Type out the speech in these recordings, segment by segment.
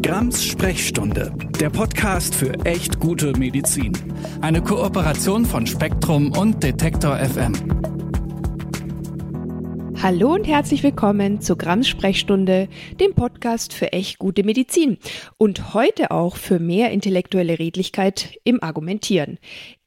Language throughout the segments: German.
Grams Sprechstunde, der Podcast für echt gute Medizin. Eine Kooperation von Spektrum und Detektor FM. Hallo und herzlich willkommen zu Grams Sprechstunde, dem Podcast für echt gute Medizin. Und heute auch für mehr intellektuelle Redlichkeit im Argumentieren.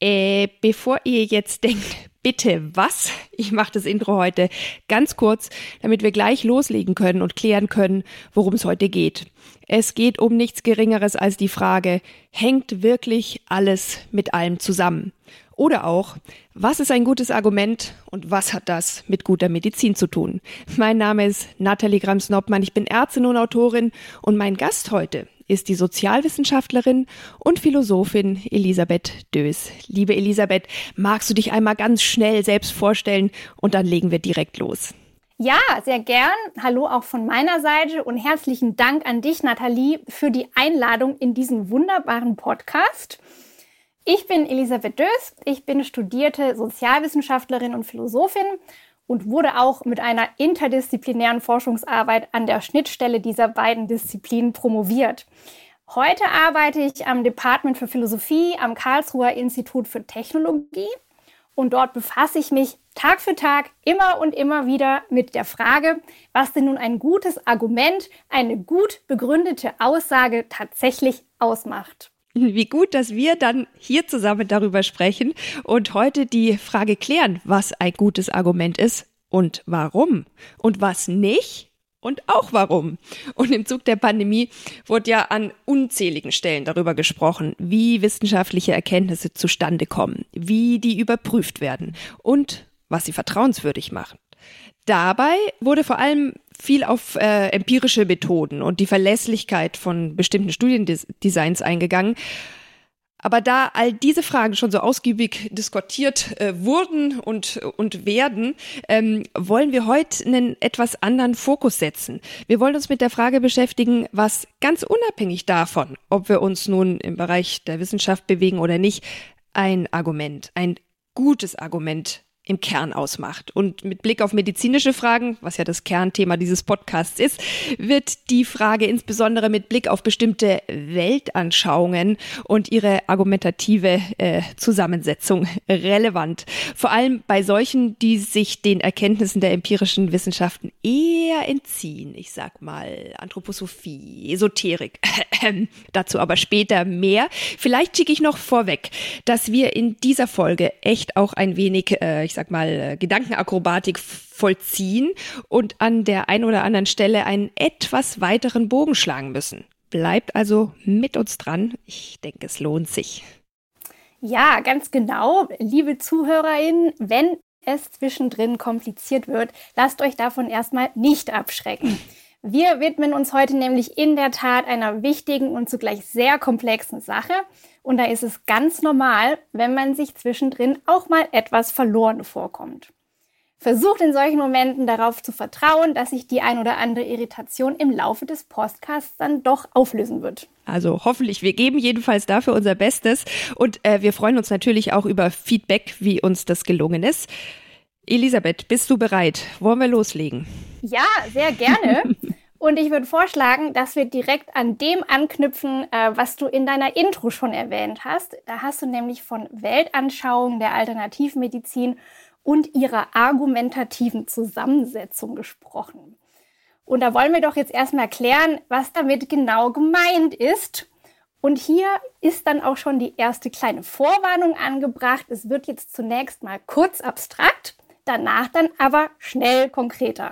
Bevor ihr jetzt denkt, bitte was? Ich mache das Intro heute ganz kurz, damit wir gleich loslegen können und klären können, worum es heute geht. Es geht um nichts Geringeres als die Frage, hängt wirklich alles mit allem zusammen? Oder auch, was ist ein gutes Argument und was hat das mit guter Medizin zu tun? Mein Name ist Nathalie Grams-Noppmann, ich bin Ärztin und Autorin und mein Gast heute ist die Sozialwissenschaftlerin und Philosophin Elisabeth Dös. Liebe Elisabeth, magst du dich einmal ganz schnell selbst vorstellen und dann legen wir direkt los. Ja, sehr gern. Hallo auch von meiner Seite und herzlichen Dank an dich, Nathalie, für die Einladung in diesen wunderbaren Podcast. Ich bin Elisabeth Dös, ich bin studierte Sozialwissenschaftlerin und Philosophin und wurde auch mit einer interdisziplinären Forschungsarbeit an der Schnittstelle dieser beiden Disziplinen promoviert. Heute arbeite ich am Department für Philosophie am Karlsruher Institut für Technologie und dort befasse ich mich Tag für Tag immer und immer wieder mit der Frage, was denn nun ein gutes Argument, eine gut begründete Aussage tatsächlich ausmacht. Wie gut, dass wir dann hier zusammen darüber sprechen und heute die Frage klären, was ein gutes Argument ist und warum und was nicht und auch warum. Und im Zug der Pandemie wurde ja an unzähligen Stellen darüber gesprochen, wie wissenschaftliche Erkenntnisse zustande kommen, wie die überprüft werden und was sie vertrauenswürdig machen. Dabei wurde vor allem viel auf empirische Methoden und die Verlässlichkeit von bestimmten Studiendesigns eingegangen. Aber da all diese Fragen schon so ausgiebig diskutiert wurden und werden, wollen wir heute einen etwas anderen Fokus setzen. Wir wollen uns mit der Frage beschäftigen, was ganz unabhängig davon, ob wir uns nun im Bereich der Wissenschaft bewegen oder nicht, ein Argument, ein gutes Argument im Kern ausmacht. Und mit Blick auf medizinische Fragen, was ja das Kernthema dieses Podcasts ist, wird die Frage insbesondere mit Blick auf bestimmte Weltanschauungen und ihre argumentative Zusammensetzung relevant. Vor allem bei solchen, die sich den Erkenntnissen der empirischen Wissenschaften eher entziehen. Ich sag mal Anthroposophie, Esoterik. Dazu aber später mehr. Vielleicht schicke ich noch vorweg, dass wir in dieser Folge echt auch ein wenig, Gedankenakrobatik vollziehen und an der einen oder anderen Stelle einen etwas weiteren Bogen schlagen müssen. Bleibt also mit uns dran. Ich denke, es lohnt sich. Ja, ganz genau. Liebe ZuhörerInnen, wenn es zwischendrin kompliziert wird, lasst euch davon erstmal nicht abschrecken. Wir widmen uns heute nämlich in der Tat einer wichtigen und zugleich sehr komplexen Sache. Und da ist es ganz normal, wenn man sich zwischendrin auch mal etwas verloren vorkommt. Versucht in solchen Momenten darauf zu vertrauen, dass sich die ein oder andere Irritation im Laufe des Podcasts dann doch auflösen wird. Also hoffentlich, wir geben jedenfalls dafür unser Bestes und wir freuen uns natürlich auch über Feedback, wie uns das gelungen ist. Elisabeth, bist du bereit? Wollen wir loslegen? Ja, sehr gerne. Und ich würde vorschlagen, dass wir direkt an dem anknüpfen, was du in deiner Intro schon erwähnt hast. Da hast du nämlich von Weltanschauung der Alternativmedizin und ihrer argumentativen Zusammensetzung gesprochen. Und da wollen wir doch jetzt erstmal klären, was damit genau gemeint ist. Und hier ist dann auch schon die erste kleine Vorwarnung angebracht. Es wird jetzt zunächst mal kurz abstrakt, danach dann aber schnell konkreter.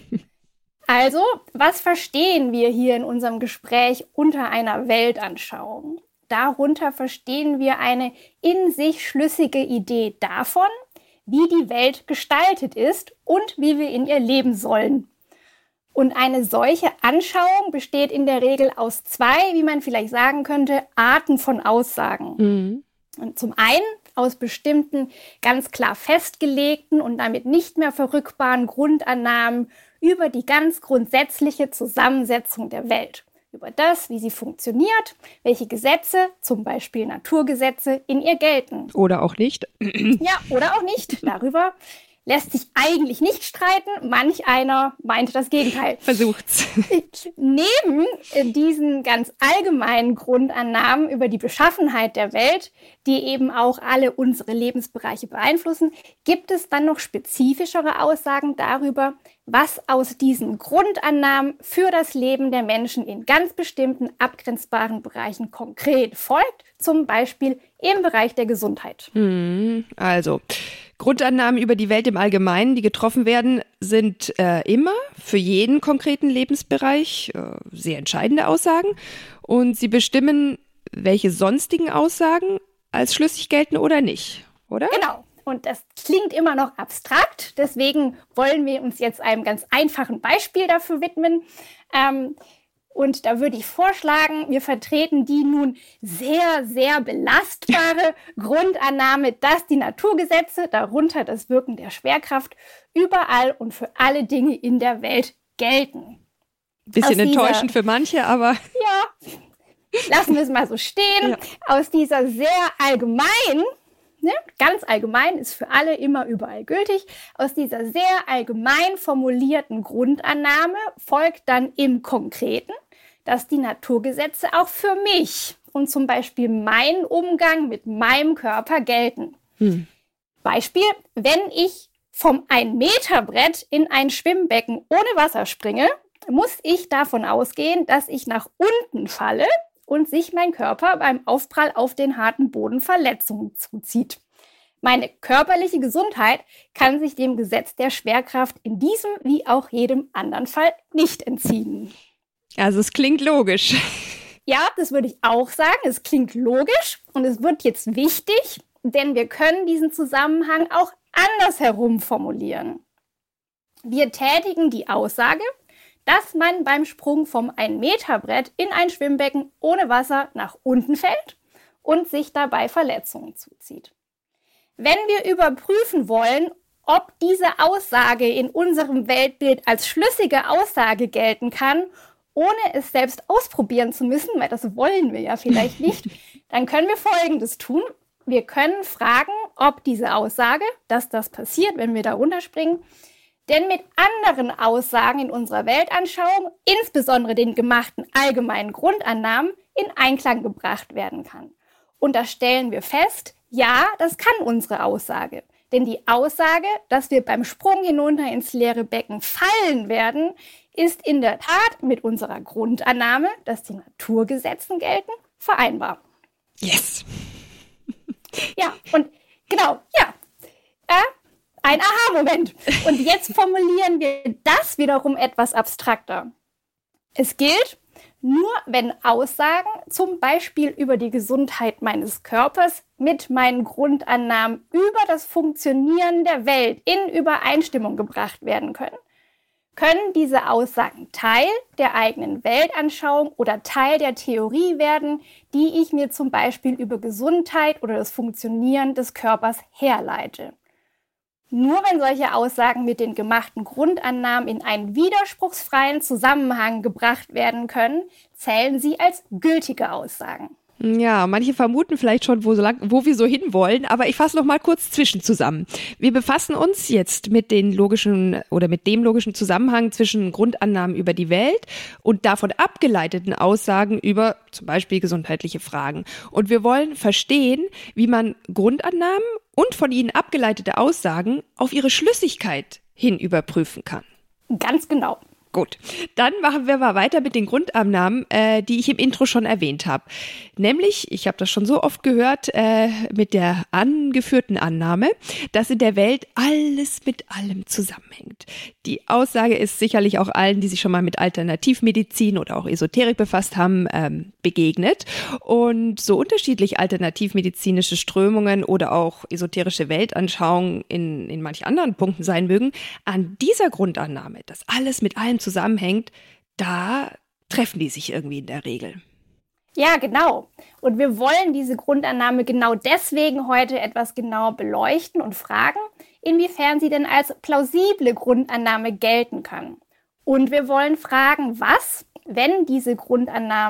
Also, was verstehen wir hier in unserem Gespräch unter einer Weltanschauung? Darunter verstehen wir eine in sich schlüssige Idee davon, wie die Welt gestaltet ist und wie wir in ihr leben sollen. Und eine solche Anschauung besteht in der Regel aus zwei, wie man vielleicht sagen könnte, Arten von Aussagen. Mhm. Und zum einen aus bestimmten ganz klar festgelegten und damit nicht mehr verrückbaren Grundannahmen über die ganz grundsätzliche Zusammensetzung der Welt. Über das, wie sie funktioniert, welche Gesetze, zum Beispiel Naturgesetze, in ihr gelten. Oder auch nicht. Ja, oder auch nicht. Darüber lässt sich eigentlich nicht streiten. Manch einer meint das Gegenteil. Versucht's. Neben diesen ganz allgemeinen Grundannahmen über die Beschaffenheit der Welt, die eben auch alle unsere Lebensbereiche beeinflussen, gibt es dann noch spezifischere Aussagen darüber, was aus diesen Grundannahmen für das Leben der Menschen in ganz bestimmten abgrenzbaren Bereichen konkret folgt, zum Beispiel im Bereich der Gesundheit. Also, Grundannahmen über die Welt im Allgemeinen, die getroffen werden, sind immer für jeden konkreten Lebensbereich sehr entscheidende Aussagen und sie bestimmen, welche sonstigen Aussagen als schlüssig gelten oder nicht, oder? Genau. Und das klingt immer noch abstrakt, deswegen wollen wir uns jetzt einem ganz einfachen Beispiel dafür widmen. Und da würde ich vorschlagen, wir vertreten die nun sehr, sehr belastbare Grundannahme, dass die Naturgesetze, darunter das Wirken der Schwerkraft, überall und für alle Dinge in der Welt gelten. Bisschen enttäuschend für manche, aber... Ja, lassen wir es mal so stehen. Ja. Aus dieser sehr allgemeinen, ganz allgemein, ist für alle immer überall gültig. Aus dieser sehr allgemein formulierten Grundannahme folgt dann im Konkreten, dass die Naturgesetze auch für mich und zum Beispiel meinen Umgang mit meinem Körper gelten. Beispiel, wenn ich vom 1-Meter-Brett in ein Schwimmbecken ohne Wasser springe, muss ich davon ausgehen, dass ich nach unten falle und sich mein Körper beim Aufprall auf den harten Boden Verletzungen zuzieht. Meine körperliche Gesundheit kann sich dem Gesetz der Schwerkraft in diesem wie auch jedem anderen Fall nicht entziehen. Also es klingt logisch. Ja, das würde ich auch sagen. Es klingt logisch und es wird jetzt wichtig, denn wir können diesen Zusammenhang auch andersherum formulieren. Wir tätigen die Aussage, dass man beim Sprung vom 1-Meter-Brett in ein Schwimmbecken ohne Wasser nach unten fällt und sich dabei Verletzungen zuzieht. Wenn wir überprüfen wollen, ob diese Aussage in unserem Weltbild als schlüssige Aussage gelten kann, ohne es selbst ausprobieren zu müssen, weil das wollen wir ja vielleicht nicht, dann können wir Folgendes tun. Wir können fragen, ob diese Aussage, dass das passiert, wenn wir da runterspringen, denn mit anderen Aussagen in unserer Weltanschauung, insbesondere den gemachten allgemeinen Grundannahmen, in Einklang gebracht werden kann. Und da stellen wir fest, ja, das kann unsere Aussage. Denn die Aussage, dass wir beim Sprung hinunter ins leere Becken fallen werden, ist in der Tat mit unserer Grundannahme, dass die Naturgesetzen gelten, vereinbar. Yes! Ja, und genau, ja. Ein Aha-Moment. Und jetzt formulieren wir das wiederum etwas abstrakter. Es gilt, nur wenn Aussagen, zum Beispiel über die Gesundheit meines Körpers, mit meinen Grundannahmen über das Funktionieren der Welt in Übereinstimmung gebracht werden können, können diese Aussagen Teil der eigenen Weltanschauung oder Teil der Theorie werden, die ich mir zum Beispiel über Gesundheit oder das Funktionieren des Körpers herleite. Nur wenn solche Aussagen mit den gemachten Grundannahmen in einen widerspruchsfreien Zusammenhang gebracht werden können, zählen sie als gültige Aussagen. Ja, manche vermuten vielleicht schon, wo wir so hinwollen, aber ich fasse noch mal kurz zusammen. Wir befassen uns jetzt mit dem logischen Zusammenhang zwischen Grundannahmen über die Welt und davon abgeleiteten Aussagen über zum Beispiel gesundheitliche Fragen. Und wir wollen verstehen, wie man Grundannahmen und von ihnen abgeleitete Aussagen auf ihre Schlüssigkeit hin überprüfen kann. Ganz genau. Gut, dann machen wir mal weiter mit den Grundannahmen, die ich im Intro schon erwähnt habe. Nämlich, ich habe das schon so oft gehört, mit der angeführten Annahme, dass in der Welt alles mit allem zusammenhängt. Die Aussage ist sicherlich auch allen, die sich schon mal mit Alternativmedizin oder auch Esoterik befasst haben, begegnet. Und so unterschiedlich alternativmedizinische Strömungen oder auch esoterische Weltanschauungen in manch anderen Punkten sein mögen, an dieser Grundannahme, dass alles mit allem zusammenhängt, da treffen die sich irgendwie in der Regel. Ja, genau. Und wir wollen diese Grundannahme genau deswegen heute etwas genauer beleuchten und fragen, inwiefern sie denn als plausible Grundannahme gelten kann. Und wir wollen fragen, was, wenn diese Grundannahme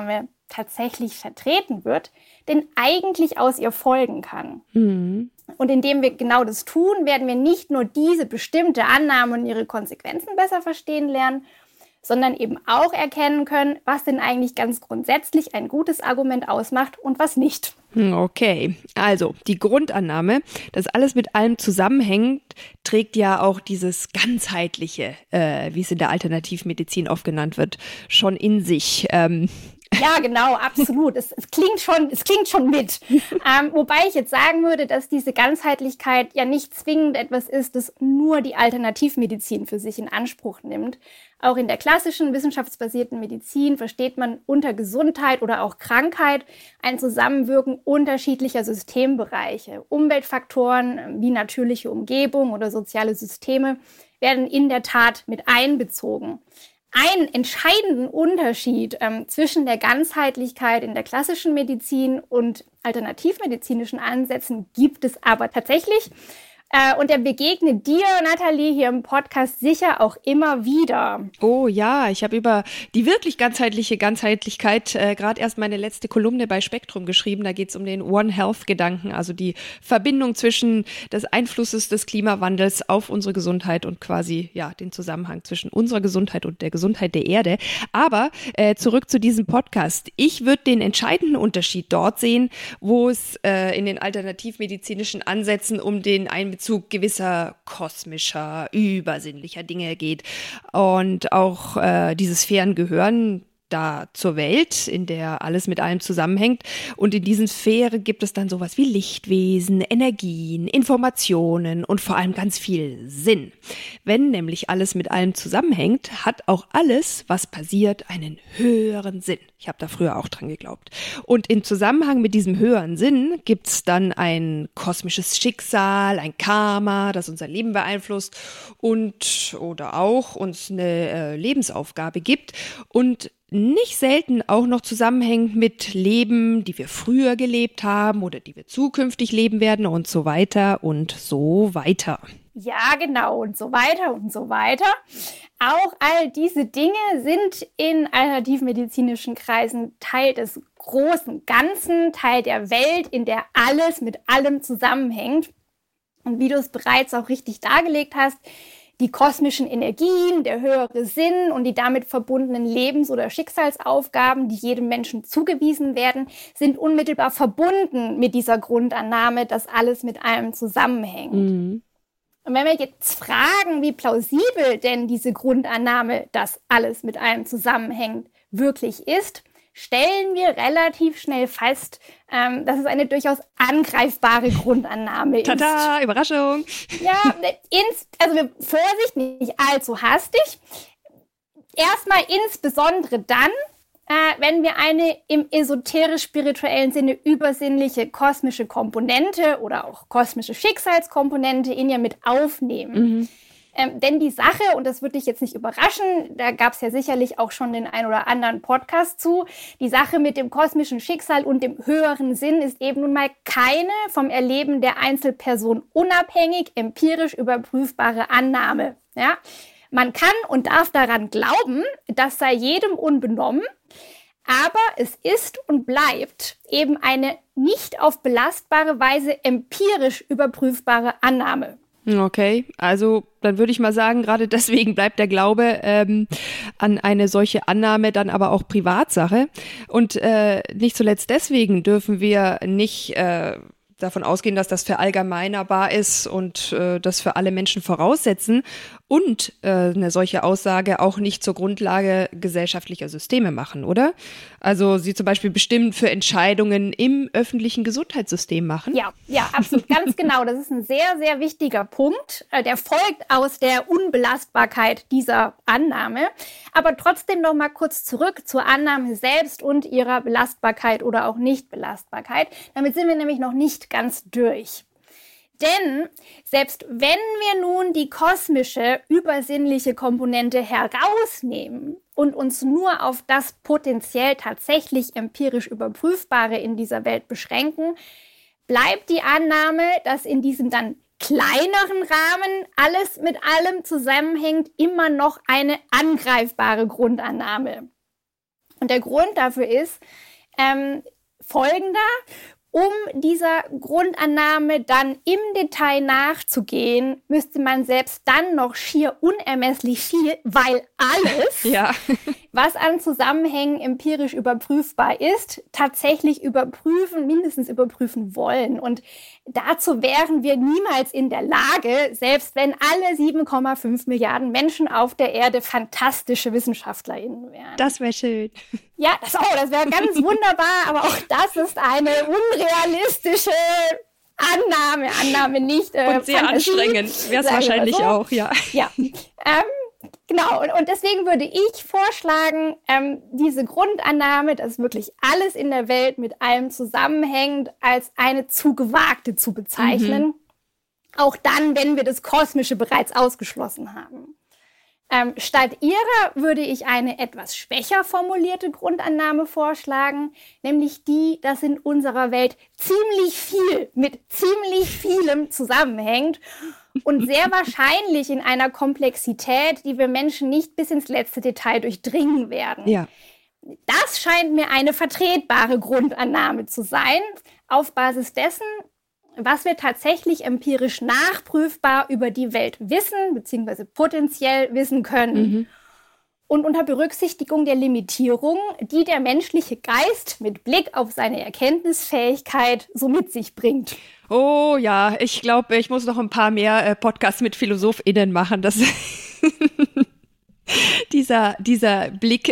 tatsächlich vertreten wird, denn eigentlich aus ihr folgen kann. Mhm. Und indem wir genau das tun, werden wir nicht nur diese bestimmte Annahme und ihre Konsequenzen besser verstehen lernen, sondern eben auch erkennen können, was denn eigentlich ganz grundsätzlich ein gutes Argument ausmacht und was nicht. Okay, also die Grundannahme, dass alles mit allem zusammenhängt, trägt ja auch dieses ganzheitliche, wie es in der Alternativmedizin oft genannt wird, schon in sich. Ja, genau, absolut. Es klingt schon mit. Wobei ich jetzt sagen würde, dass diese Ganzheitlichkeit ja nicht zwingend etwas ist, das nur die Alternativmedizin für sich in Anspruch nimmt. Auch in der klassischen wissenschaftsbasierten Medizin versteht man unter Gesundheit oder auch Krankheit ein Zusammenwirken unterschiedlicher Systembereiche. Umweltfaktoren wie natürliche Umgebung oder soziale Systeme werden in der Tat mit einbezogen. Einen entscheidenden Unterschied zwischen der Ganzheitlichkeit in der klassischen Medizin und alternativmedizinischen Ansätzen gibt es aber tatsächlich. Und der begegnet dir, Nathalie, hier im Podcast sicher auch immer wieder. Oh ja, ich habe über die wirklich ganzheitliche Ganzheitlichkeit gerade erst meine letzte Kolumne bei Spektrum geschrieben. Da geht es um den One Health-Gedanken, also die Verbindung zwischen des Einflusses des Klimawandels auf unsere Gesundheit und quasi ja den Zusammenhang zwischen unserer Gesundheit und der Gesundheit der Erde. Aber zurück zu diesem Podcast. Ich würde den entscheidenden Unterschied dort sehen, wo es in den alternativmedizinischen Ansätzen um den Einbezug gewisser kosmischer, übersinnlicher Dinge geht und auch dieses Ferngehören da zur Welt, in der alles mit allem zusammenhängt. Und in diesen Sphären gibt es dann sowas wie Lichtwesen, Energien, Informationen und vor allem ganz viel Sinn. Wenn nämlich alles mit allem zusammenhängt, hat auch alles, was passiert, einen höheren Sinn. Ich habe da früher auch dran geglaubt. Und im Zusammenhang mit diesem höheren Sinn gibt es dann ein kosmisches Schicksal, ein Karma, das unser Leben beeinflusst und oder auch uns eine Lebensaufgabe gibt und nicht selten auch noch zusammenhängt mit Leben, die wir früher gelebt haben oder die wir zukünftig leben werden und so weiter und so weiter. Ja, genau, und so weiter und so weiter. Auch all diese Dinge sind in alternativmedizinischen Kreisen Teil des großen Ganzen, Teil der Welt, in der alles mit allem zusammenhängt. Und wie du es bereits auch richtig dargelegt hast, die kosmischen Energien, der höhere Sinn und die damit verbundenen Lebens- oder Schicksalsaufgaben, die jedem Menschen zugewiesen werden, sind unmittelbar verbunden mit dieser Grundannahme, dass alles mit allem zusammenhängt. Mhm. Und wenn wir jetzt fragen, wie plausibel denn diese Grundannahme, dass alles mit allem zusammenhängt, wirklich ist, stellen wir relativ schnell fest, dass es eine durchaus angreifbare Grundannahme ist. Tada, Überraschung! Ja, Vorsicht, nicht allzu hastig. Erstmal insbesondere dann, wenn wir eine im esoterisch-spirituellen Sinne übersinnliche kosmische Komponente oder auch kosmische Schicksalskomponente in ihr mit aufnehmen. Mhm. Denn die Sache, und das würde dich jetzt nicht überraschen, da gab es ja sicherlich auch schon den ein oder anderen Podcast zu, die Sache mit dem kosmischen Schicksal und dem höheren Sinn ist eben nun mal keine vom Erleben der Einzelperson unabhängig, empirisch überprüfbare Annahme. Ja? Man kann und darf daran glauben, das sei jedem unbenommen, aber es ist und bleibt eben eine nicht auf belastbare Weise empirisch überprüfbare Annahme. Okay, also dann würde ich mal sagen, gerade deswegen bleibt der Glaube an eine solche Annahme dann aber auch Privatsache. Und nicht zuletzt deswegen dürfen wir nicht davon ausgehen, dass das verallgemeinerbar ist und das für alle Menschen voraussetzen und eine solche Aussage auch nicht zur Grundlage gesellschaftlicher Systeme machen, oder? Also sie zum Beispiel bestimmt für Entscheidungen im öffentlichen Gesundheitssystem machen? Ja, absolut, ganz genau. Das ist ein sehr, sehr wichtiger Punkt. Der folgt aus der Unbelastbarkeit dieser Annahme. Aber trotzdem noch mal kurz zurück zur Annahme selbst und ihrer Belastbarkeit oder auch Nichtbelastbarkeit. Damit sind wir nämlich noch nicht ganz durch. Denn selbst wenn wir nun die kosmische, übersinnliche Komponente herausnehmen und uns nur auf das potenziell tatsächlich empirisch Überprüfbare in dieser Welt beschränken, bleibt die Annahme, dass in diesem dann kleineren Rahmen alles mit allem zusammenhängt, immer noch eine angreifbare Grundannahme. Und der Grund dafür ist, folgender. Um dieser Grundannahme dann im Detail nachzugehen, müsste man selbst dann noch schier unermesslich viel, weil alles, was an Zusammenhängen empirisch überprüfbar ist, tatsächlich mindestens überprüfen wollen. Und dazu wären wir niemals in der Lage, selbst wenn alle 7,5 Milliarden Menschen auf der Erde fantastische WissenschaftlerInnen wären. Das wäre schön. Ja, das wäre ganz wunderbar, aber auch das ist eine unrealistische Annahme nicht. Und sehr anstrengend wäre es wahrscheinlich so. Auch, ja. Ja, genau. Und deswegen würde ich vorschlagen, diese Grundannahme, dass wirklich alles in der Welt mit allem zusammenhängt, als eine zu gewagte zu bezeichnen. Auch dann, wenn wir das Kosmische bereits ausgeschlossen haben. Statt ihrer würde ich eine etwas schwächer formulierte Grundannahme vorschlagen, nämlich die, dass in unserer Welt ziemlich viel mit ziemlich vielem zusammenhängt und sehr wahrscheinlich in einer Komplexität, die wir Menschen nicht bis ins letzte Detail durchdringen werden. Ja. Das scheint mir eine vertretbare Grundannahme zu sein, auf Basis dessen, was wir tatsächlich empirisch nachprüfbar über die Welt wissen, beziehungsweise potenziell wissen können. Und unter Berücksichtigung der Limitierung, die der menschliche Geist mit Blick auf seine Erkenntnisfähigkeit so mit sich bringt. Oh ja, ich glaube, ich muss noch ein paar mehr Podcasts mit PhilosophInnen machen. Das dieser Blick,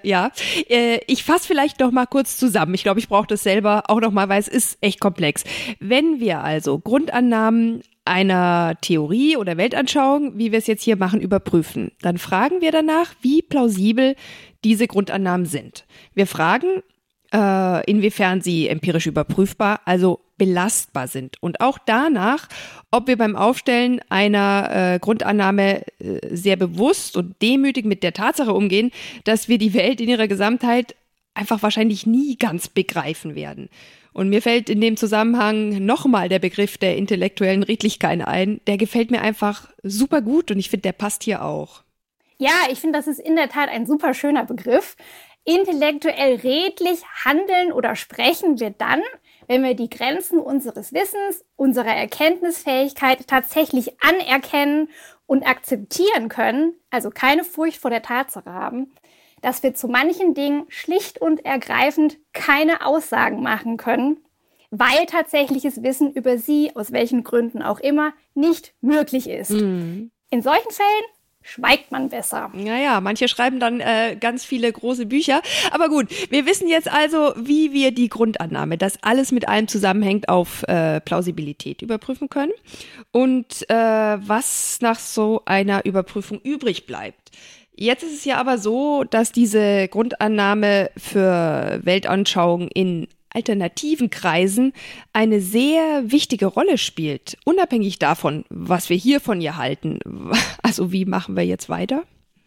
ich fasse vielleicht noch mal kurz zusammen. Ich glaube, ich brauche das selber auch noch mal, weil es ist echt komplex. Wenn wir also Grundannahmen einer Theorie oder Weltanschauung, wie wir es jetzt hier machen, überprüfen, dann fragen wir danach, wie plausibel diese Grundannahmen sind. Wir fragen, inwiefern sie empirisch überprüfbar, also belastbar sind. Und auch danach, ob wir beim Aufstellen einer Grundannahme sehr bewusst und demütig mit der Tatsache umgehen, dass wir die Welt in ihrer Gesamtheit einfach wahrscheinlich nie ganz begreifen werden. Und mir fällt in dem Zusammenhang nochmal der Begriff der intellektuellen Redlichkeit ein. Der gefällt mir einfach super gut und ich finde, der passt hier auch. Ja, ich finde, das ist in der Tat ein super schöner Begriff. Intellektuell redlich handeln oder sprechen wir dann, wenn wir die Grenzen unseres Wissens, unserer Erkenntnisfähigkeit tatsächlich anerkennen und akzeptieren können, also keine Furcht vor der Tatsache haben, dass wir zu manchen Dingen schlicht und ergreifend keine Aussagen machen können, weil tatsächliches Wissen über sie, aus welchen Gründen auch immer, nicht möglich ist. In solchen Fällen schweigt man besser. Naja, manche schreiben dann ganz viele große Bücher. Aber gut, wir wissen jetzt also, wie wir die Grundannahme, dass alles mit allem zusammenhängt, auf Plausibilität überprüfen können und was nach so einer Überprüfung übrig bleibt. Jetzt ist es ja aber so, dass diese Grundannahme für Weltanschauungen in alternativen Kreisen eine sehr wichtige Rolle spielt, unabhängig davon, was wir hier von ihr halten. Also wie machen wir jetzt weiter?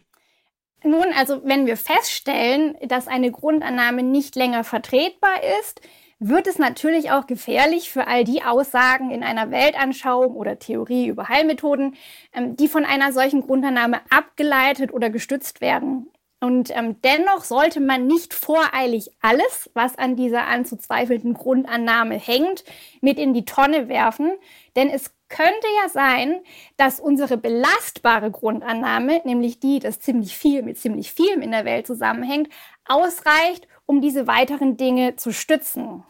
Nun, also wenn wir feststellen, dass eine Grundannahme nicht länger vertretbar ist, wird es natürlich auch gefährlich für all die Aussagen in einer Weltanschauung oder Theorie über Heilmethoden, die von einer solchen Grundannahme abgeleitet oder gestützt werden. Und dennoch sollte man nicht voreilig alles, was an dieser anzuzweifelnden Grundannahme hängt, mit in die Tonne werfen. Denn es könnte ja sein, dass unsere belastbare Grundannahme, nämlich die, dass ziemlich viel mit ziemlich vielem in der Welt zusammenhängt, ausreicht, um diese weiteren Dinge zu stützen.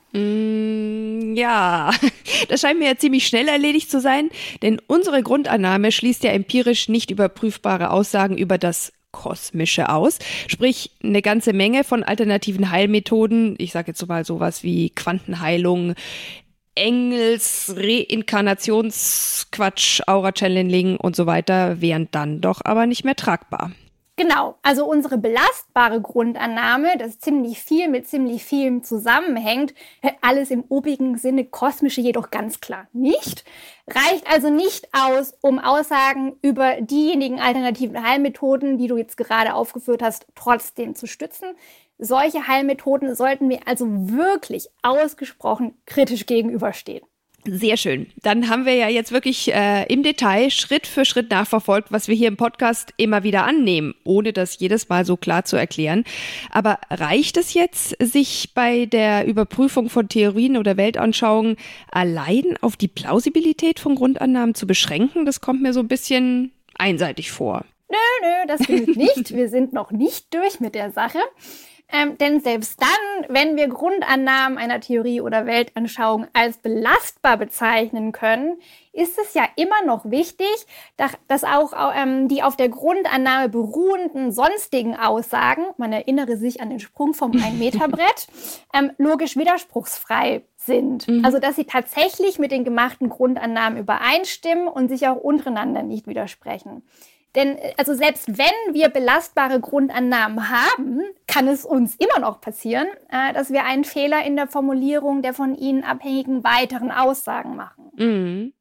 Ja, das scheint mir ja ziemlich schnell erledigt zu sein, denn unsere Grundannahme schließt ja empirisch nicht überprüfbare Aussagen über das Kosmische aus, sprich eine ganze Menge von alternativen Heilmethoden, ich sage jetzt mal sowas wie Quantenheilung, Engels, Reinkarnationsquatsch, Aura-Channeling und so weiter, wären dann doch aber nicht mehr tragbar. Genau, also unsere belastbare Grundannahme, dass ziemlich viel mit ziemlich vielem zusammenhängt, alles im obigen Sinne Kosmische jedoch ganz klar nicht, reicht also nicht aus, um Aussagen über diejenigen alternativen Heilmethoden, die du jetzt gerade aufgeführt hast, trotzdem zu stützen. Solche Heilmethoden sollten wir also wirklich ausgesprochen kritisch gegenüberstehen. Sehr schön. Dann haben wir ja jetzt wirklich im Detail Schritt für Schritt nachverfolgt, was wir hier im Podcast immer wieder annehmen, ohne das jedes Mal so klar zu erklären. Aber reicht es jetzt, sich bei der Überprüfung von Theorien oder Weltanschauungen allein auf die Plausibilität von Grundannahmen zu beschränken? Das kommt mir so ein bisschen einseitig vor. Nö, das genügt nicht. Wir sind noch nicht durch mit der Sache. Denn selbst dann, wenn wir Grundannahmen einer Theorie oder Weltanschauung als belastbar bezeichnen können, ist es ja immer noch wichtig, dass auch die auf der Grundannahme beruhenden sonstigen Aussagen, man erinnere sich an den Sprung vom 1-Meter-Brett, logisch widerspruchsfrei sind. Also dass sie tatsächlich mit den gemachten Grundannahmen übereinstimmen und sich auch untereinander nicht widersprechen. Denn also selbst wenn wir belastbare Grundannahmen haben, kann es uns immer noch passieren, dass wir einen Fehler in der Formulierung der von ihnen abhängigen weiteren Aussagen machen. Mhm.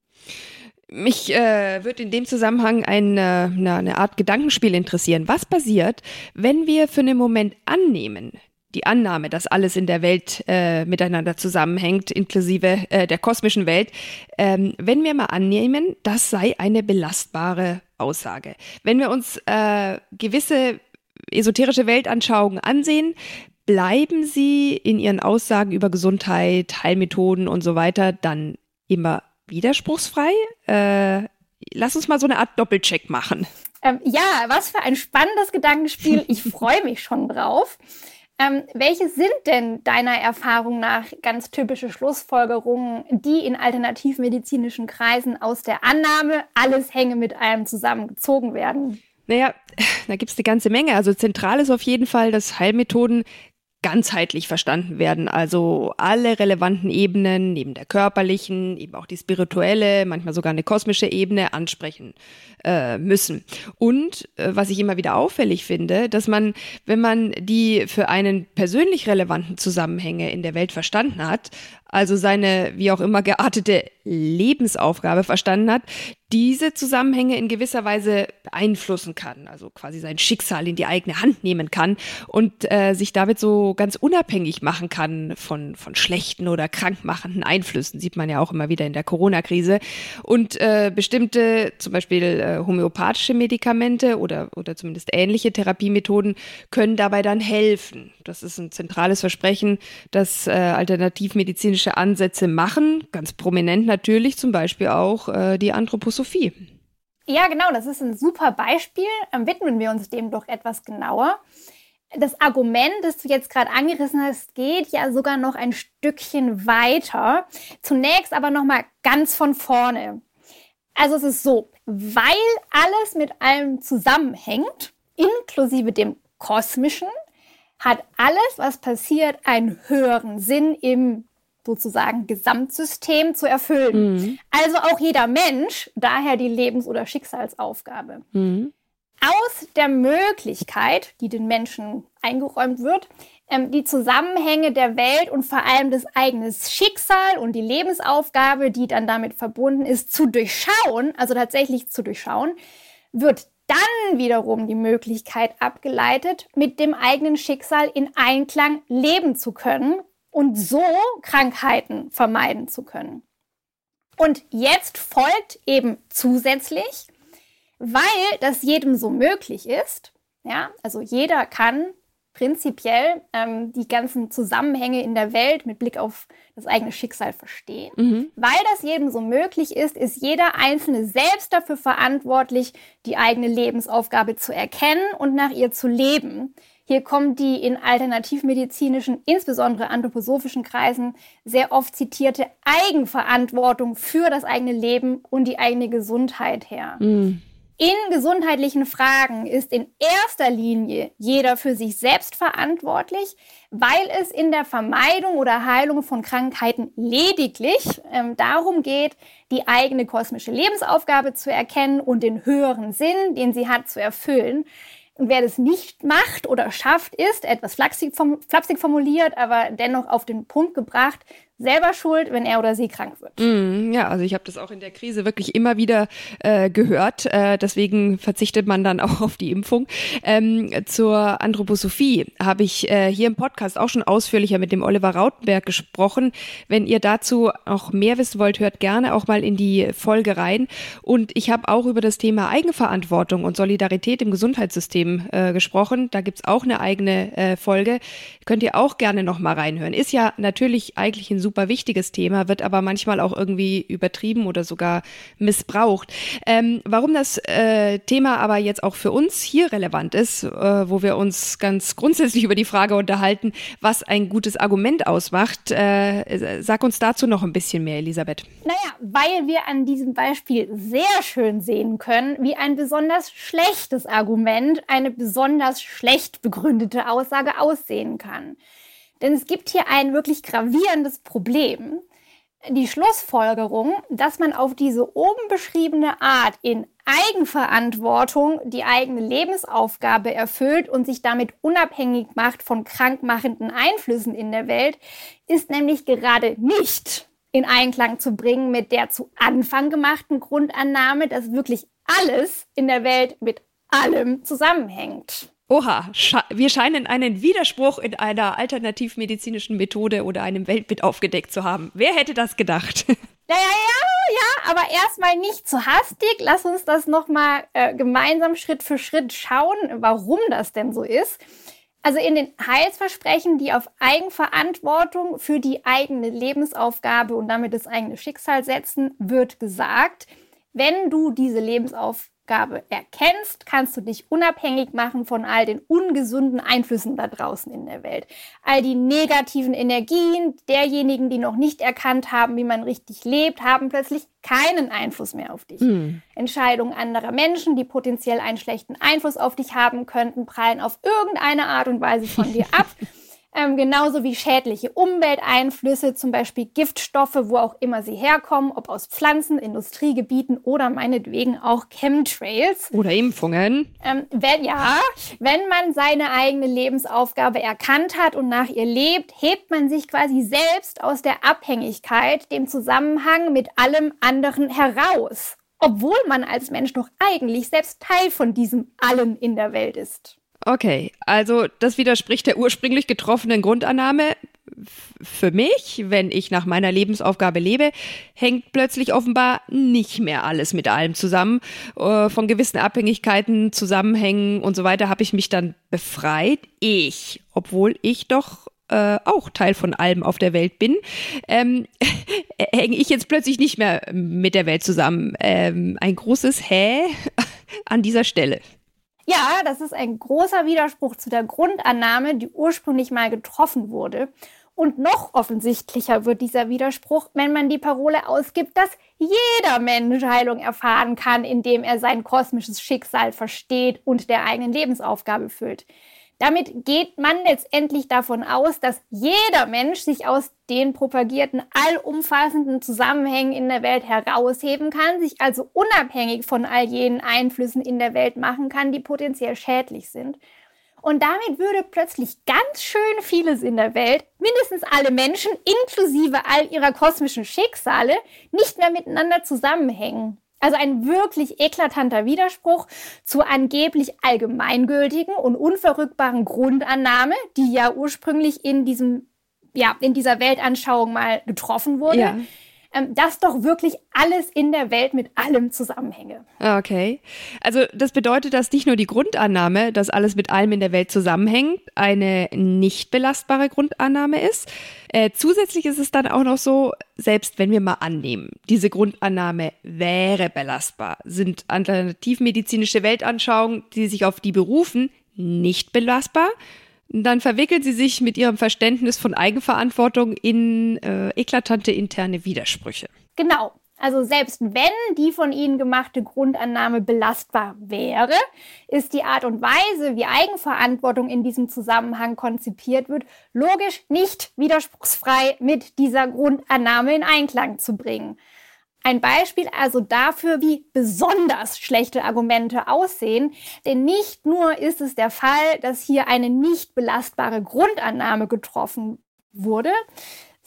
Mich würde in dem Zusammenhang eine Art Gedankenspiel interessieren. Was passiert, wenn wir für einen Moment annehmen, die Annahme, dass alles in der Welt miteinander zusammenhängt, inklusive der kosmischen Welt, wenn wir mal annehmen, das sei eine belastbare Aussage. Wenn wir uns gewisse esoterische Weltanschauungen ansehen, bleiben sie in ihren Aussagen über Gesundheit, Heilmethoden und so weiter dann immer widerspruchsfrei? Lass uns mal so eine Art Doppelcheck machen. Ja, was für ein spannendes Gedankenspiel. Ich freue mich schon drauf. Welche sind denn deiner Erfahrung nach ganz typische Schlussfolgerungen, die in alternativmedizinischen Kreisen aus der Annahme, alles hänge mit allem zusammengezogen werden? Naja, da gibt's eine ganze Menge. Also zentral ist auf jeden Fall, dass Heilmethoden ganzheitlich verstanden werden, also alle relevanten Ebenen neben der körperlichen, eben auch die spirituelle, manchmal sogar eine kosmische Ebene ansprechen müssen. Und was ich immer wieder auffällig finde, dass man, wenn man die für einen persönlich relevanten Zusammenhänge in der Welt verstanden hat, also seine wie auch immer geartete Lebensaufgabe verstanden hat, diese Zusammenhänge in gewisser Weise beeinflussen kann, also quasi sein Schicksal in die eigene Hand nehmen kann und sich damit so ganz unabhängig machen kann von schlechten oder krankmachenden Einflüssen, sieht man ja auch immer wieder in der Corona-Krise. Und bestimmte, zum Beispiel homöopathische Medikamente oder zumindest ähnliche Therapiemethoden können dabei dann helfen. Das ist ein zentrales Versprechen, das alternativmedizinische Ansätze machen, ganz prominent natürlich, zum Beispiel auch die Anthroposophie. Ja, genau, das ist ein super Beispiel. Widmen wir uns dem doch etwas genauer. Das Argument, das du jetzt gerade angerissen hast, geht ja sogar noch ein Stückchen weiter. Zunächst aber noch mal ganz von vorne. Also es ist so, weil alles mit allem zusammenhängt, inklusive dem Kosmischen, hat alles, was passiert, einen höheren Sinn im sozusagen Gesamtsystem zu erfüllen. Mhm. Also auch jeder Mensch, daher die Lebens- oder Schicksalsaufgabe. Mhm. Aus der Möglichkeit, die den Menschen eingeräumt wird, die Zusammenhänge der Welt und vor allem das eigene Schicksal und die Lebensaufgabe, die dann damit verbunden ist, zu durchschauen, also tatsächlich zu durchschauen, wird dann wiederum die Möglichkeit abgeleitet, mit dem eigenen Schicksal in Einklang leben zu können und so Krankheiten vermeiden zu können. Und jetzt folgt eben zusätzlich, weil das jedem so möglich ist, ja, also jeder kann prinzipiell die ganzen Zusammenhänge in der Welt mit Blick auf das eigene Schicksal verstehen. Mhm. Weil das jedem so möglich ist jeder Einzelne selbst dafür verantwortlich, die eigene Lebensaufgabe zu erkennen und nach ihr zu leben. Hier kommt die in alternativmedizinischen, insbesondere anthroposophischen Kreisen sehr oft zitierte Eigenverantwortung für das eigene Leben und die eigene Gesundheit her. Mhm. In gesundheitlichen Fragen ist in erster Linie jeder für sich selbst verantwortlich, weil es in der Vermeidung oder Heilung von Krankheiten lediglich darum geht, die eigene kosmische Lebensaufgabe zu erkennen und den höheren Sinn, den sie hat, zu erfüllen. Und wer das nicht macht oder schafft, ist, etwas flapsig formuliert, aber dennoch auf den Punkt gebracht, selber schuld, wenn er oder sie krank wird. Ja, also ich habe das auch in der Krise wirklich immer wieder gehört. Deswegen verzichtet man dann auch auf die Impfung. Zur Anthroposophie habe ich hier im Podcast auch schon ausführlicher mit dem Oliver Rautenberg gesprochen. Wenn ihr dazu auch mehr wissen wollt, hört gerne auch mal in die Folge rein. Und ich habe auch über das Thema Eigenverantwortung und Solidarität im Gesundheitssystem gesprochen. Da gibt's auch eine eigene Folge. Könnt ihr auch gerne noch mal reinhören. Ist ja natürlich eigentlich ein super wichtiges Thema, wird aber manchmal auch irgendwie übertrieben oder sogar missbraucht. Warum das Thema aber jetzt auch für uns hier relevant ist, wo wir uns ganz grundsätzlich über die Frage unterhalten, was ein gutes Argument ausmacht, sag uns dazu noch ein bisschen mehr, Elisabeth. Naja, weil wir an diesem Beispiel sehr schön sehen können, wie ein besonders schlechtes Argument eine besonders schlecht begründete Aussage aussehen kann. Denn es gibt hier ein wirklich gravierendes Problem. Die Schlussfolgerung, dass man auf diese oben beschriebene Art in Eigenverantwortung die eigene Lebensaufgabe erfüllt und sich damit unabhängig macht von krankmachenden Einflüssen in der Welt, ist nämlich gerade nicht in Einklang zu bringen mit der zu Anfang gemachten Grundannahme, dass wirklich alles in der Welt mit allem zusammenhängt. Oha, wir scheinen einen Widerspruch in einer alternativmedizinischen Methode oder einem Weltbild aufgedeckt zu haben. Wer hätte das gedacht? Ja, aber erstmal nicht zu hastig. Lass uns das nochmal gemeinsam Schritt für Schritt schauen, warum das denn so ist. Also in den Heilsversprechen, die auf Eigenverantwortung für die eigene Lebensaufgabe und damit das eigene Schicksal setzen, wird gesagt, wenn du diese Lebensaufgabe erkennst, kannst du dich unabhängig machen von all den ungesunden Einflüssen da draußen in der Welt. All die negativen Energien derjenigen, die noch nicht erkannt haben, wie man richtig lebt, haben plötzlich keinen Einfluss mehr auf dich. Entscheidungen anderer Menschen, die potenziell einen schlechten Einfluss auf dich haben könnten, prallen auf irgendeine Art und Weise von dir ab. Genauso wie schädliche Umwelteinflüsse, zum Beispiel Giftstoffe, wo auch immer sie herkommen, ob aus Pflanzen, Industriegebieten oder meinetwegen auch Chemtrails. Oder Impfungen. Wenn man seine eigene Lebensaufgabe erkannt hat und nach ihr lebt, hebt man sich quasi selbst aus der Abhängigkeit, dem Zusammenhang mit allem anderen heraus. Obwohl man als Mensch doch eigentlich selbst Teil von diesem Allen in der Welt ist. Okay, also das widerspricht der ursprünglich getroffenen Grundannahme. Für mich, wenn ich nach meiner Lebensaufgabe lebe, hängt plötzlich offenbar nicht mehr alles mit allem zusammen. Von gewissen Abhängigkeiten, Zusammenhängen und so weiter habe ich mich dann befreit. Obwohl ich doch auch Teil von allem auf der Welt bin, hänge ich jetzt plötzlich nicht mehr mit der Welt zusammen. Ein großes Hä an dieser Stelle. Ja, das ist ein großer Widerspruch zu der Grundannahme, die ursprünglich mal getroffen wurde. Und noch offensichtlicher wird dieser Widerspruch, wenn man die Parole ausgibt, dass jeder Mensch Heilung erfahren kann, indem er sein kosmisches Schicksal versteht und der eigenen Lebensaufgabe füllt. Damit geht man letztendlich davon aus, dass jeder Mensch sich aus den propagierten allumfassenden Zusammenhängen in der Welt herausheben kann, sich also unabhängig von all jenen Einflüssen in der Welt machen kann, die potenziell schädlich sind. Und damit würde plötzlich ganz schön vieles in der Welt, mindestens alle Menschen, inklusive all ihrer kosmischen Schicksale, nicht mehr miteinander zusammenhängen. Also ein wirklich eklatanter Widerspruch zur angeblich allgemeingültigen und unverrückbaren Grundannahme, die ja ursprünglich in dieser Weltanschauung mal getroffen wurde. Ja. Dass doch wirklich alles in der Welt mit allem zusammenhänge. Okay. Also das bedeutet, dass nicht nur die Grundannahme, dass alles mit allem in der Welt zusammenhängt, eine nicht belastbare Grundannahme ist. Zusätzlich ist es dann auch noch so, selbst wenn wir mal annehmen, diese Grundannahme wäre belastbar, sind alternativmedizinische Weltanschauungen, die sich auf die berufen, nicht belastbar. Dann verwickelt sie sich mit ihrem Verständnis von Eigenverantwortung in eklatante interne Widersprüche. Genau. Also selbst wenn die von Ihnen gemachte Grundannahme belastbar wäre, ist die Art und Weise, wie Eigenverantwortung in diesem Zusammenhang konzipiert wird, logisch nicht widerspruchsfrei mit dieser Grundannahme in Einklang zu bringen. Ein Beispiel also dafür, wie besonders schlechte Argumente aussehen, denn nicht nur ist es der Fall, dass hier eine nicht belastbare Grundannahme getroffen wurde,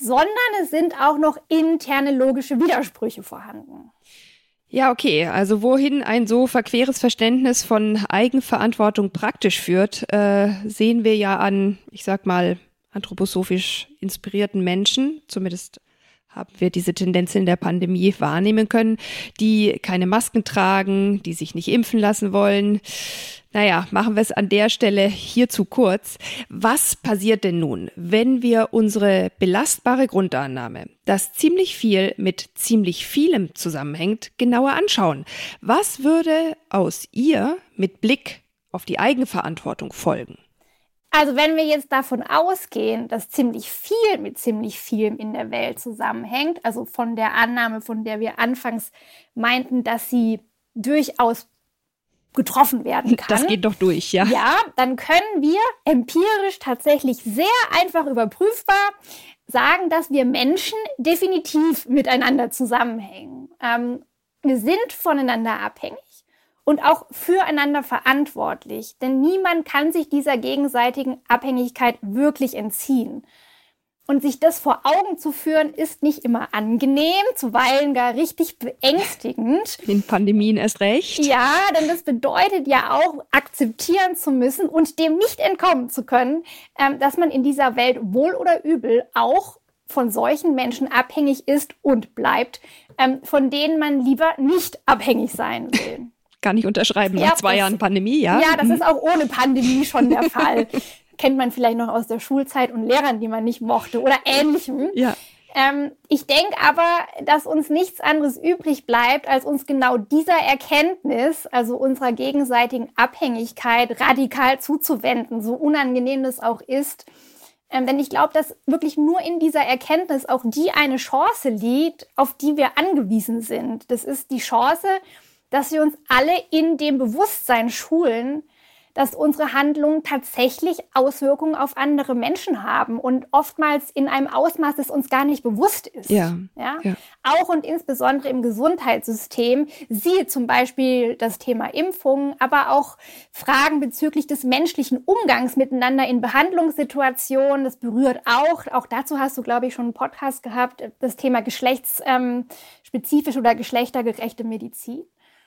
sondern es sind auch noch interne logische Widersprüche vorhanden. Ja, okay. Also wohin ein so verqueres Verständnis von Eigenverantwortung praktisch führt, sehen wir ja an, ich sag mal, anthroposophisch inspirierten Menschen, zumindest haben wir diese Tendenz in der Pandemie wahrnehmen können, die keine Masken tragen, die sich nicht impfen lassen wollen. Naja, machen wir es an der Stelle hier zu kurz. Was passiert denn nun, wenn wir unsere belastbare Grundannahme, dass ziemlich viel mit ziemlich vielem zusammenhängt, genauer anschauen? Was würde aus ihr mit Blick auf die Eigenverantwortung folgen? Also wenn wir jetzt davon ausgehen, dass ziemlich viel mit ziemlich vielem in der Welt zusammenhängt, also von der Annahme, von der wir anfangs meinten, dass sie durchaus getroffen werden kann. Das geht doch durch, ja. Ja, dann können wir empirisch tatsächlich sehr einfach überprüfbar sagen, dass wir Menschen definitiv miteinander zusammenhängen. Wir sind voneinander abhängig und auch füreinander verantwortlich, denn niemand kann sich dieser gegenseitigen Abhängigkeit wirklich entziehen. Und sich das vor Augen zu führen, ist nicht immer angenehm, zuweilen gar richtig beängstigend. In Pandemien erst recht. Ja, denn das bedeutet ja auch, akzeptieren zu müssen und dem nicht entkommen zu können, dass man in dieser Welt wohl oder übel auch von solchen Menschen abhängig ist und bleibt, von denen man lieber nicht abhängig sein will. Kann ich unterschreiben, nach 2 Jahren Pandemie, ja? Ja, das ist auch ohne Pandemie schon der Fall. Kennt man vielleicht noch aus der Schulzeit und Lehrern, die man nicht mochte oder Ähnlichem. Ja. Ich denke aber, dass uns nichts anderes übrig bleibt, als uns genau dieser Erkenntnis, also unserer gegenseitigen Abhängigkeit, radikal zuzuwenden, so unangenehm das auch ist. Denn ich glaube, dass wirklich nur in dieser Erkenntnis auch die eine Chance liegt, auf die wir angewiesen sind. Das ist die Chance, dass wir uns alle in dem Bewusstsein schulen, dass unsere Handlungen tatsächlich Auswirkungen auf andere Menschen haben und oftmals in einem Ausmaß, das uns gar nicht bewusst ist. Ja. Auch und insbesondere im Gesundheitssystem, siehe zum Beispiel das Thema Impfungen, aber auch Fragen bezüglich des menschlichen Umgangs miteinander in Behandlungssituationen. Das berührt auch dazu hast du, glaube ich, schon einen Podcast gehabt, das Thema geschlechtsspezifische oder geschlechtergerechte Medizin.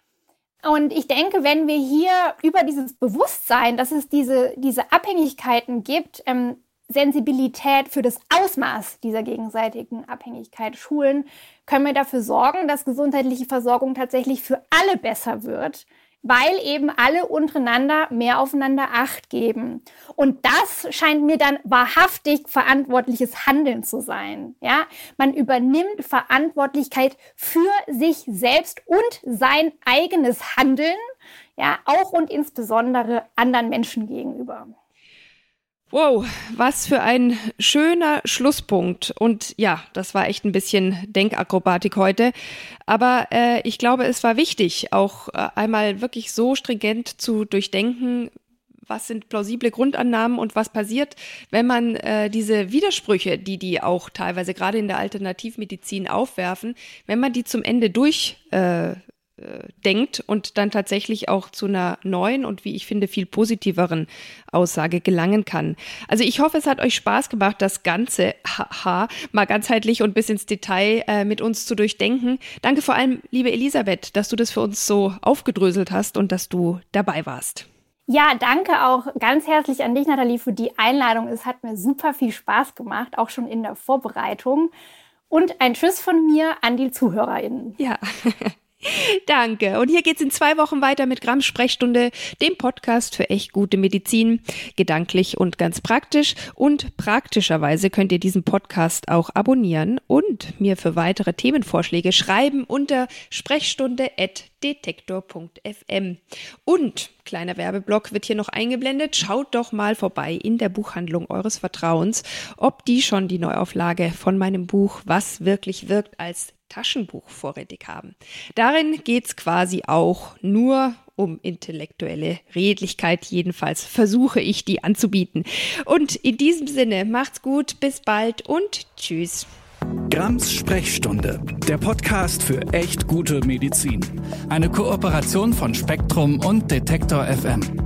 Und ich denke, wenn wir hier über dieses Bewusstsein, dass es diese Abhängigkeiten gibt, Sensibilität für das Ausmaß dieser gegenseitigen Abhängigkeit schulen, können wir dafür sorgen, dass gesundheitliche Versorgung tatsächlich für alle besser wird, weil eben alle untereinander mehr aufeinander Acht geben. Und das scheint mir dann wahrhaftig verantwortliches Handeln zu sein. Ja? Man übernimmt Verantwortlichkeit für sich selbst und sein eigenes Handeln, ja, auch und insbesondere anderen Menschen gegenüber. Wow, was für ein schöner Schlusspunkt. Und ja, das war echt ein bisschen Denkakrobatik heute. Aber ich glaube, es war wichtig, auch einmal wirklich so stringent zu durchdenken, was sind plausible Grundannahmen und was passiert, wenn man diese Widersprüche, die auch teilweise gerade in der Alternativmedizin aufwerfen, wenn man die zum Ende denkt und dann tatsächlich auch zu einer neuen und wie ich finde viel positiveren Aussage gelangen kann. Also ich hoffe, es hat euch Spaß gemacht, das Ganze mal ganzheitlich und bis ins Detail mit uns zu durchdenken. Danke vor allem, liebe Elisabeth, dass du das für uns so aufgedröselt hast und dass du dabei warst. Ja, danke auch ganz herzlich an dich, Nathalie, für die Einladung. Es hat mir super viel Spaß gemacht, auch schon in der Vorbereitung. Und ein Tschüss von mir an die ZuhörerInnen. Ja. Danke. Und hier geht's in 2 Wochen weiter mit Grams Sprechstunde, dem Podcast für echt gute Medizin, gedanklich und ganz praktisch. Und praktischerweise könnt ihr diesen Podcast auch abonnieren und mir für weitere Themenvorschläge schreiben unter sprechstunde@detektor.fm. Und kleiner Werbeblock wird hier noch eingeblendet. Schaut doch mal vorbei in der Buchhandlung eures Vertrauens, ob die schon die Neuauflage von meinem Buch Was wirklich wirkt als Taschenbuch vorrätig haben. Darin geht's quasi auch nur um intellektuelle Redlichkeit. Jedenfalls versuche ich, die anzubieten. Und in diesem Sinne, macht's gut, bis bald und tschüss. Grams Sprechstunde, der Podcast für echt gute Medizin. Eine Kooperation von Spektrum und Detektor FM.